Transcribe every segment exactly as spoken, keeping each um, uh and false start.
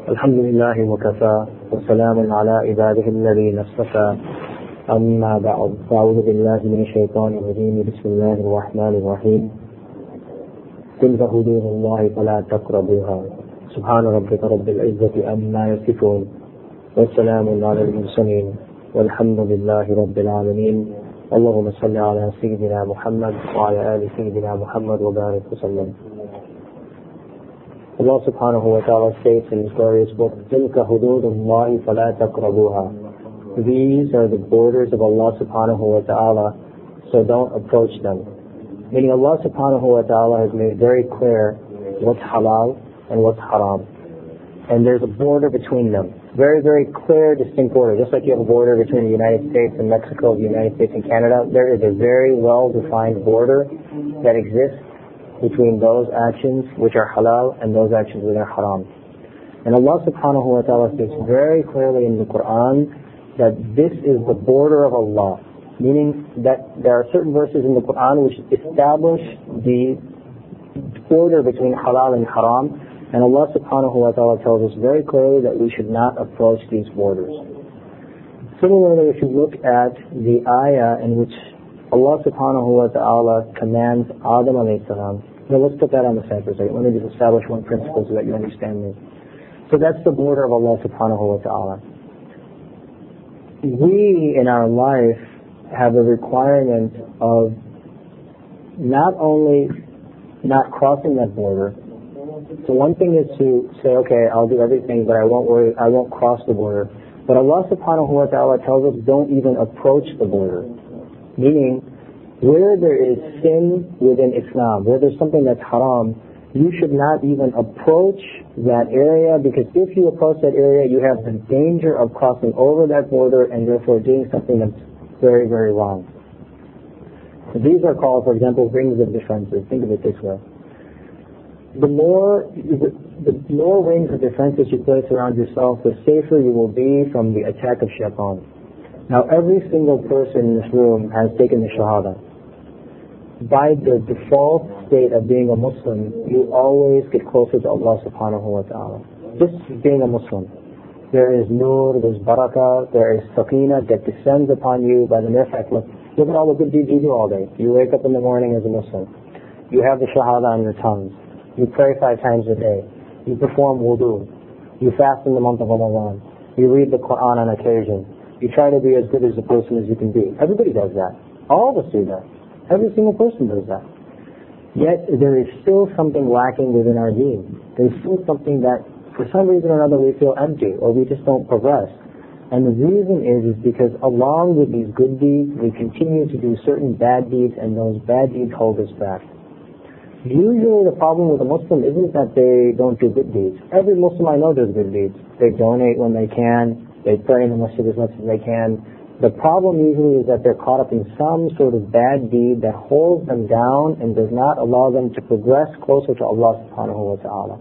الحمد لله وكفى وسلام على عباده الذين اصطفى أما بعد فأعوذ بالله من الشيطان الرجيم بسم الله الرحمن الرحيم تلك حدود الله فلا تقربوها سبحان ربك رب العزة أما يصفون والسلام على المرسلين والحمد لله رب العالمين اللهم صل على سيدنا محمد وعلى آل سيدنا محمد وبارك وسلم. Allah subhanahu wa ta'ala states in His glorious book, تِلْكَ حُدُودُ اللَّهِ فَلَا تَقْرَبُوهَا. These are the borders of Allah subhanahu wa ta'ala, so don't approach them. Meaning Allah subhanahu wa ta'ala has made very clear what's halal and what's haram. And there's a border between them. Very, very clear, distinct border. Just like you have a border between the United States and Mexico, the United States and Canada, there is a very well-defined border that exists between those actions which are halal and those actions which are haram. And Allah subhanahu wa ta'ala states very clearly in the Quran that this is the border of Allah, meaning that there are certain verses in the Quran which establish the border between halal and haram, and Allah subhanahu wa ta'ala tells us very clearly that we should not approach these borders. Similarly, if you look at the ayah in which Allah subhanahu wa ta'ala commands Adam alayhi salam. Now let's put that on the side for a second. Let me just establish one principle so that you understand me. So that's the border of Allah subhanahu wa ta'ala. We in our life have a requirement of not only not crossing that border. So one thing is to say, okay, I'll do everything, but I won't worry, I won't cross the border. But Allah subhanahu wa ta'ala tells us don't even approach the border. Meaning, where there is sin within Islam, where there's something that's haram, you should not even approach that area, because if you approach that area, you have the danger of crossing over that border and therefore doing something that's very, very wrong. So these are called, for example, rings of defenses. Think of it this way. The more, the, the more rings of defenses you place around yourself, the safer you will be from the attack of shaitan. Now, every single person in this room has taken the Shahada. By the default state of being a Muslim, you always get closer to Allah subhanahu wa ta'ala. Just being a Muslim. There is nur, there's barakah, there is sakina that descends upon you by the mere fact, look, look at all the good deeds you do all day. You wake up in the morning as a Muslim. You have the Shahada on your tongues. You pray five times a day. You perform wudu. You fast in the month of Ramadan. You read the Quran on occasion. You try to be as good as a person as you can be. Everybody does that. All of us do that. Every single person does that. Yet there is still something lacking within our deen. There's still something that for some reason or another we feel empty, or we just don't progress. And the reason is, is because along with these good deeds, we continue to do certain bad deeds, and those bad deeds hold us back. Usually the problem with a Muslim isn't that they don't do good deeds. Every Muslim I know does good deeds. They donate when they can. They pray in the masjid as much as they can. The problem usually is that they're caught up in some sort of bad deed that holds them down and does not allow them to progress closer to Allah subhanahu wa ta'ala.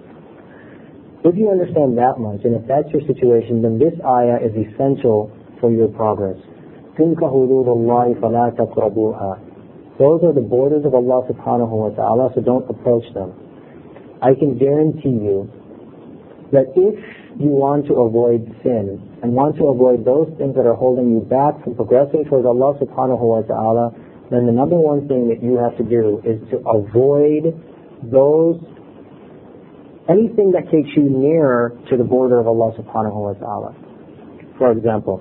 If you understand that much, and if that's your situation, then this ayah is essential for your progress. تِلْكَ حُدُودُ اللَّهِ فَلَا تَقْرَبُوهَا. Those are the borders of Allah subhanahu wa ta'ala, so don't approach them. I can guarantee you that if you want to avoid sin and want to avoid those things that are holding you back from progressing towards Allah subhanahu wa ta'ala, then the number one thing that you have to do is to avoid those, anything that takes you nearer to the border of Allah subhanahu wa ta'ala. For example,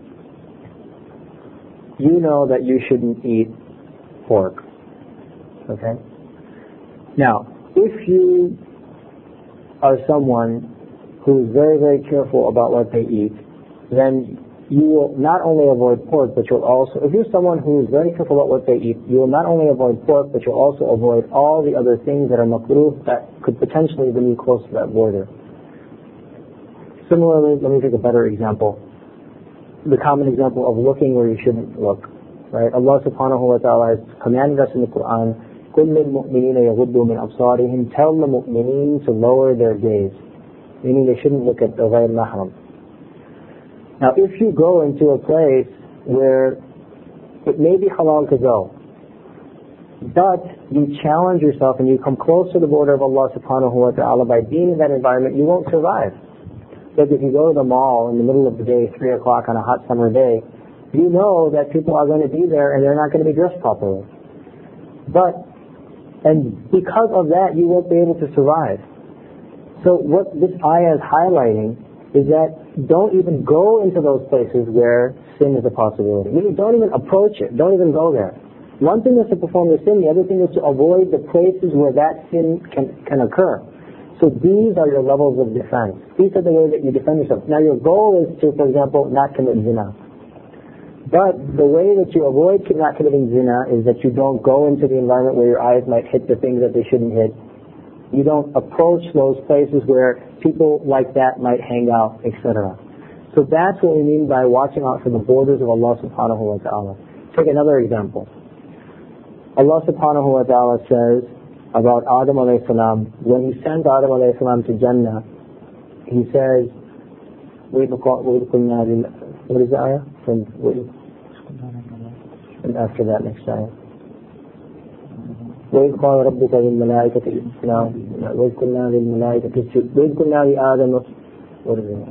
you know that you shouldn't eat pork. Okay? Now, if you are someone who is very, very careful about what they eat, then you will not only avoid pork, but you'll also, if you're someone who is very careful about what they eat, you will not only avoid pork, but you'll also avoid all the other things that are makruh that could potentially bring you close to that border. Similarly, let me take a better example. The common example of looking where you shouldn't look. Right? Allah subhanahu wa ta'ala has commanded us in the Quran, كُلِّ الْمُؤْمِنِينَ يَغُضُّوا مِنْ أَبْصَارِهِمْ. Tell the mu'mineen to lower their gaze. Meaning they shouldn't look at the ghayr mahram. Now if you go into a place where it may be halal to go, but you challenge yourself and you come close to the border of Allah subhanahu wa ta'ala by being in that environment, you won't survive. Like if you go to the mall in the middle of the day, three o'clock on a hot summer day, you know that people are going to be there and they're not going to be dressed properly. But, and because of that, you won't be able to survive. So what this ayah is highlighting is that don't even go into those places where sin is a possibility. Meaning don't even approach it. Don't even go there. One thing is to perform the sin, the other thing is to avoid the places where that sin can, can occur. So these are your levels of defense. These are the way that you defend yourself. Now your goal is to, for example, not commit zina. But the way that you avoid not committing zina is that you don't go into the environment where your eyes might hit the things that they shouldn't hit. You don't approach those places where people like that might hang out, et cetera. So that's what we mean by watching out for the borders of Allah subhanahu wa ta'ala. Take another example. Allah subhanahu wa ta'ala says about Adam alayhi salam, when he sent Adam alayhi salam to Jannah, he says, what is the ayah? From, and after that next ayah. وإذ قال ربك للملائكة وإذ قلنا للملائكة وإذ قلنا لآدم what is it?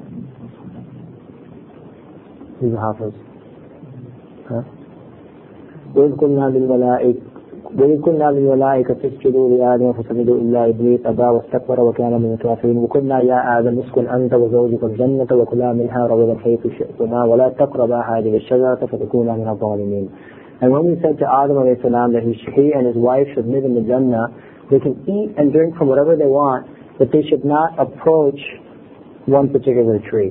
He's a hafiz. Huh? وإذ قلنا للملائكة وإذ قلنا للملائكة اسجدوا لآدم فسجدوا إلا إبليس أبى واستكبر وكان من الكافرين وقلنا يا آدم اسكن أنت وزوجك الجنة وكلا منها رغدا حيث شئتما ولا تقربا هذه الشجرة فتكونا من الظالمين. And when we said to Adam alayhi salam that he, he and his wife should live in the Jannah, they can eat and drink from whatever they want, but they should not approach one particular tree.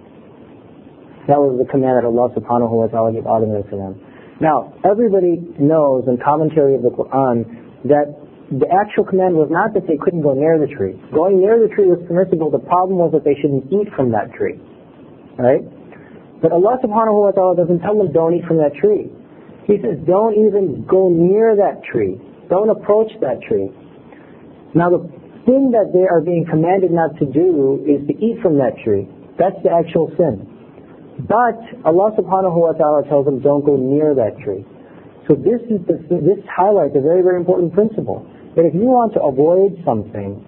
That was the command that Allah subhanahu wa ta'ala gave Adam alayhi salam. Now, everybody knows in commentary of the Quran that the actual command was not that they couldn't go near the tree. Going near the tree was permissible. The problem was that they shouldn't eat from that tree. Right? But Allah subhanahu wa ta'ala doesn't tell them don't eat from that tree. He says don't even go near that tree. Don't approach that tree. Now the thing that they are being commanded not to do is to eat from that tree. That's the actual sin. But Allah subhanahu wa ta'ala tells them don't go near that tree. So this is the, this highlights a very, very important principle. That if you want to avoid something,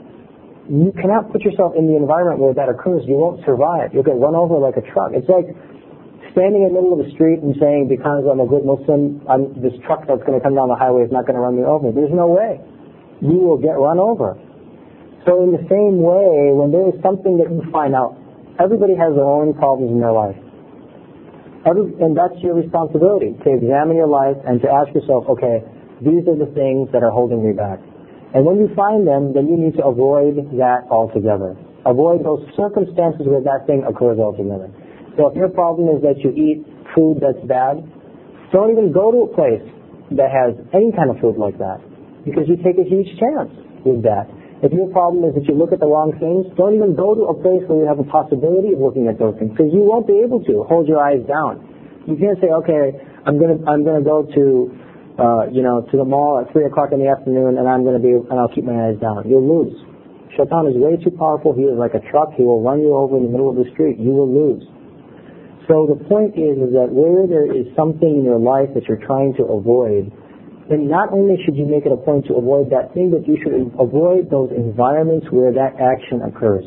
you cannot put yourself in the environment where that occurs. You won't survive. You'll get run over like a truck. It's like standing in the middle of the street and saying, because I'm a good Muslim, I'm, this truck that's going to come down the highway is not going to run me over. There's no way. You will get run over. So in the same way, when there is something that you find out, everybody has their own problems in their life. Every, and that's your responsibility, to examine your life and to ask yourself, okay, these are the things that are holding me back. And when you find them, then you need to avoid that altogether. Avoid those circumstances where that thing occurs altogether. So if your problem is that you eat food that's bad, don't even go to a place that has any kind of food like that, because you take a huge chance with that. If your problem is that you look at the wrong things, don't even go to a place where you have a possibility of looking at those things, because you won't be able to hold your eyes down. You can't say, okay, I'm gonna I'm gonna go to uh, you know to the mall at three o'clock in the afternoon, and I'm gonna be and I'll keep my eyes down. You'll lose. Shaitan is way too powerful. He is like a truck. He will run you over in the middle of the street. You will lose. So the point is, is that where there is something in your life that you're trying to avoid, then not only should you make it a point to avoid that thing, but you should avoid those environments where that action occurs.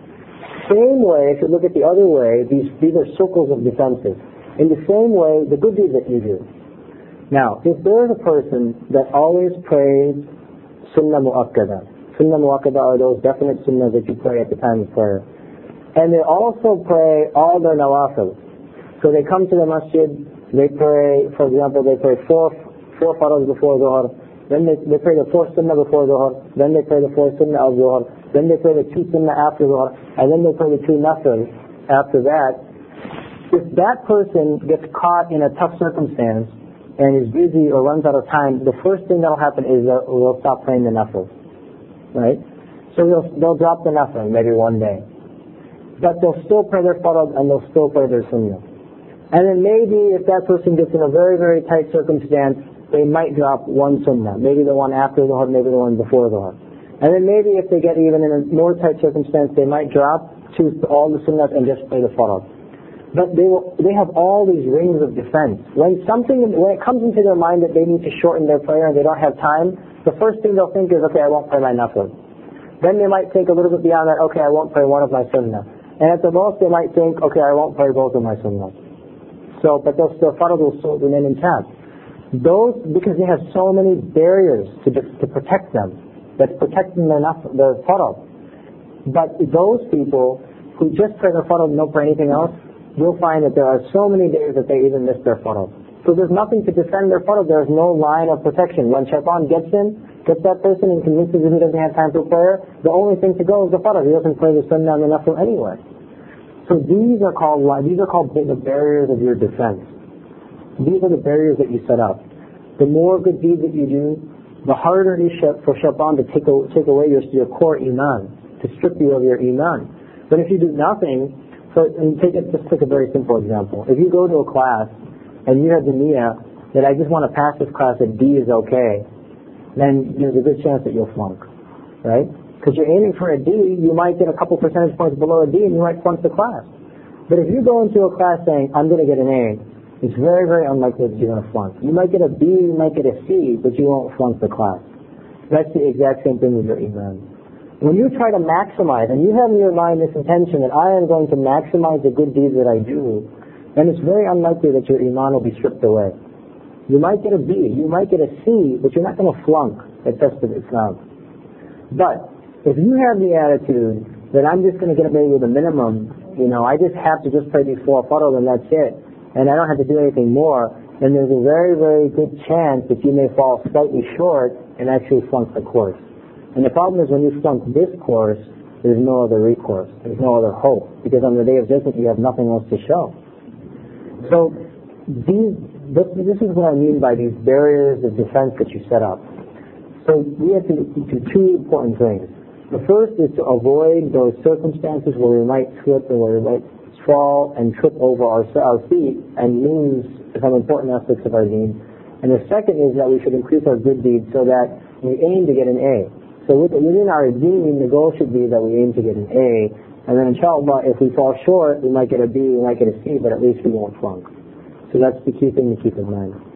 Same way, if you look at the other way, these, these are circles of defenses. In the same way, the good deeds that you do. Now, if there is a person that always prays sunnah mu'akkada, sunnah mu'akkada are those definite sunnahs that you pray at the time of prayer, and they also pray all their nawafil. So they come to the masjid, they pray, for example, they pray four four faraz before Dhuhr, then they, they pray the four sunnah before Dhuhr, then they pray the four sunnah of Dhuhr, then they pray the two sunnah after Dhuhr, and then they pray the two nafil after that. If that person gets caught in a tough circumstance and is busy or runs out of time, the first thing that will happen is that they'll stop praying the nafil. Right? So they'll, they'll drop the nafil maybe one day. But they'll still pray their farad and they'll still pray their sunnah. And then maybe if that person gets in a very, very tight circumstance, they might drop one sunnah. Maybe the one after the Dhuhr, maybe the one before the Dhuhr. And then maybe if they get even in a more tight circumstance, they might drop to all the sunnahs and just pray the farad. But they will, they have all these rings of defense. When something, when it comes into their mind that they need to shorten their prayer and they don't have time, the first thing they'll think is, okay, I won't pray my nafil. Then they might think a little bit beyond that, okay, I won't pray one of my sunnah. And at the most they might think, okay, I won't pray both of my sunnah. So, but they'll still, farad will still remain intact. Those, because they have so many barriers to, to protect them, that's protecting their nafil, their farad. But those people who just pray their farad and don't pray anything else, you'll find that there are so many days that they even miss their farad. So there's nothing to defend their farad. There's no line of protection. When shaitan gets in, gets that person and convinces him he doesn't have time for prayer, the only thing to go is the farad. He doesn't pray the sunnah and the nafil anyway. So these are called these are called the barriers of your defense. These are the barriers that you set up. The more good deeds that you do, the harder it is for shaitan to take, take away your, your core iman, to strip you of your iman. But if you do nothing, so and take it, just take a very simple example. If you go to a class and you have the niyyah that I just want to pass this class and D is okay, then there's a good chance that you'll flunk, right? Because you're aiming for a D, you might get a couple percentage points below a D and you might flunk the class. But if you go into a class saying, I'm going to get an A, it's very, very unlikely that you're going to flunk. You might get a B, you might get a C, but you won't flunk the class. That's the exact same thing with your iman. When you try to maximize, and you have in your mind this intention that I am going to maximize the good deeds that I do, then it's very unlikely that your iman will be stripped away. You might get a B, you might get a C, but you're not going to flunk at best of Islam. But if you have the attitude that I'm just going to get away with a minimum, you know, I just have to just pray these four farad and that's it, and I don't have to do anything more, then there's a very, very good chance that you may fall slightly short and actually flunk the course. And the problem is when you flunk this course, there's no other recourse. There's no other hope. Because on the day of judgment, you have nothing else to show. So these, this, this is what I mean by these barriers of defense that you set up. So we have to do two important things. The first is to avoid those circumstances where we might slip or where we might fall and trip over our, our feet and lose some important aspects of our deen. And the second is that we should increase our good deeds so that we aim to get an A. So within our deen, the goal should be that we aim to get an A, and then inshallah, if we fall short, we might get a B, we might get a C, but at least we won't flunk. So that's the key thing to keep in mind.